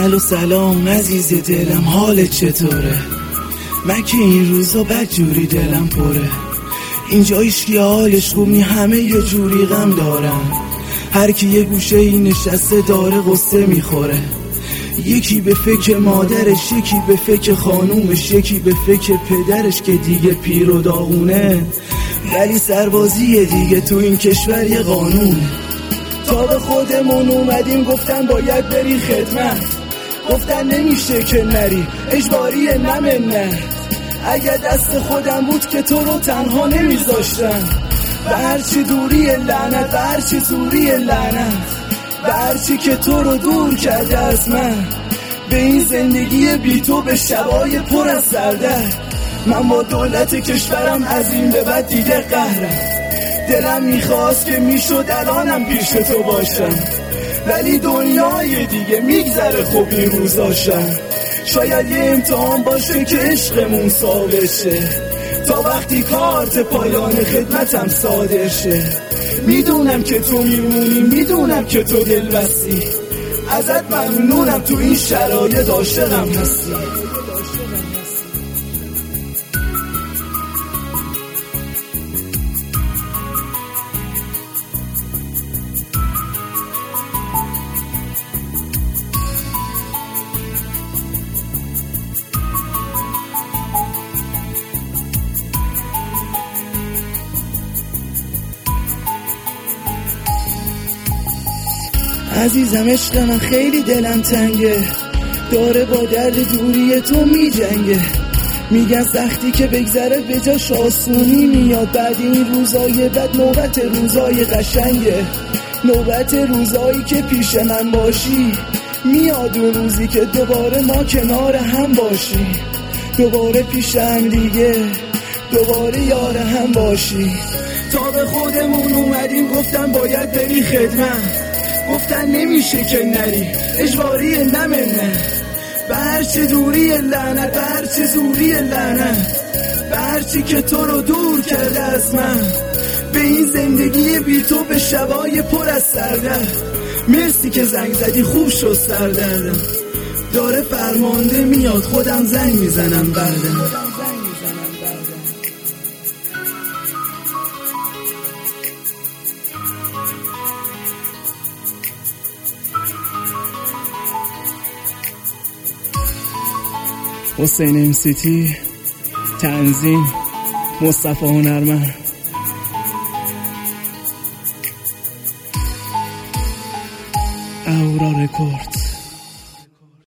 الو سلام عزیز دلم، حالت چطوره؟ من که این روزا بدجوری دلم پره. اینجا هیچکی حالش خوب نی، همه یه جوری غم دارن. هر کی یه گوشه این نشسته داره قصه میخوره. یکی به فکر مادرش، یکی به فکر خانومش، یکی به فکر پدرش که دیگه پیر و داغونه. ولی سربازیه دیگه تو این کشور یه قانونه. تا به خودمون اومدیم گفتن باید بری خدمت، گفتن نمیشه که نری، اجباریه نه. اگه دست خودم بود که تو رو تنها نمیذاشتم. به هرچی دوری لعنت، به هرچی زوری لعنت، به هرچی که تو رو دور کرده از من. به این زندگی بی تو، به شبای پر از سردرد. من با دولت کشورم از این به بعد دیگه قهرم. دلم میخواست که میشد الانم پیش تو باشم، ولی دنیای دیگه میگذره خوب این روزاشم. شاید یه امتحان باشه که عشقمون ثابت شه، تا وقتی کارت پایان خدمتم صادر شه. میدونم که تو میمونی، میدونم که تو دل بستی، ازت ممنونم تو این شرایط عاشقم هستی. عزیزم عشق من خیلی دلم تنگه، داره با درد دوری تو می جنگه. میگن سختی که بگذره به جاش آسونی میاد. بعد این روزای بد نوبت روزای قشنگه، نوبت روزایی که پیش من باشی. میاد اون روزی که دوباره ما کنار هم باشی، دوباره پیش هم دیگه، دوباره یار هم باشی. تا به خودمون اومدیم گفتن باید بری خدمت، گفتن نمیشه که نری، اجباریه نه. به هرچی دوری لعنت، به هرچی زوری لعنت، به هرچی که تو رو دور کرده از من. به این زندگی بی تو، به شبای پر از سردرد. مرسی که زنگ زدی، خوب شد سردردم. داره فرمانده میاد، خودم زنگ میزنم بردم. حسین امسیتی، تنظیم مصطفی هنرمند. اورا رکورد.